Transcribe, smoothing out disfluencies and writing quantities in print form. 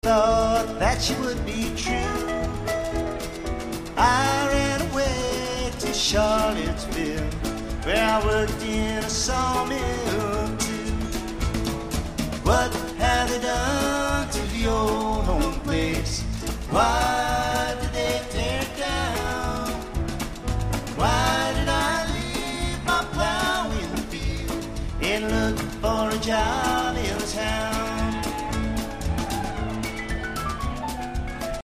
thought that she would be true. I ran away to Charlottesville, where I worked in a sawmill too. What have they done to the old home place? Why did they tear it down? Why did I leave my plow in the field and look for a job in town?